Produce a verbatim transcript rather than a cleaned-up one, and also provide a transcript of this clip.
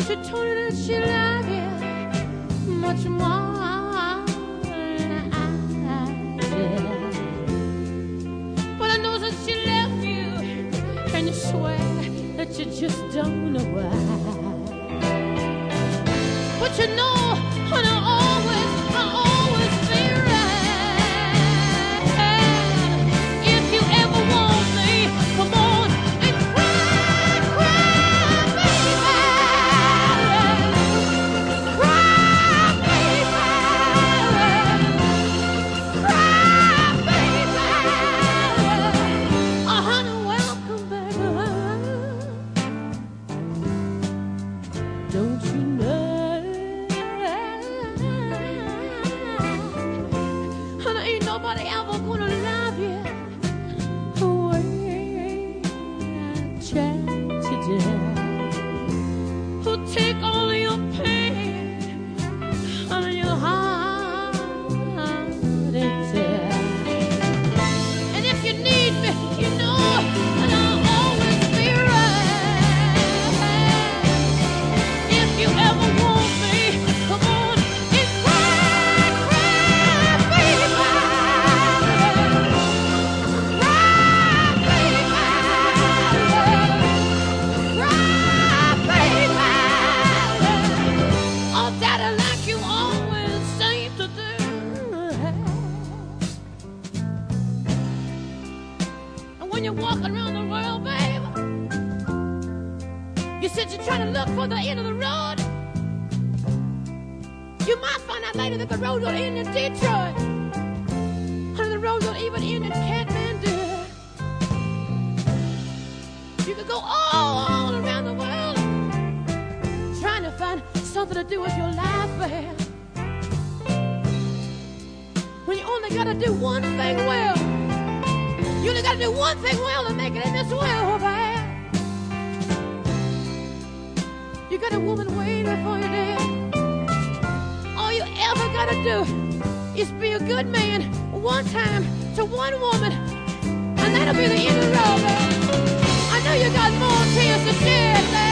she told her that she loved you much more than I did. But I know that she left you, and you swear that you just don't know why. But you know, honey, I always, I always be right. If you ever want me, come on and cry, cry, baby. Cry, baby. Cry, baby. Oh, honey, welcome back. Don't you know? Nobody ever gonna love you the way I tried to do. Who'll take all your pain on your heart and tear. And if you need me, you know that I'll always be right. If you ever want me, come on and cry, cry, baby. You're walking around the world, babe. You said you're trying to look for the end of the road. You might find out later that the road don't end in Detroit. Honey, the road don't even end in Kathmandu. You could go all, all around the world trying to find something to do with your life, babe. When you only got to do one thing well. You only got to do one thing well to make it in this world, man. You got a woman waiting for you there. All you ever got to do is be a good man one time to one woman, and that'll be the end of the road, man. I know you got more tears to shed, man.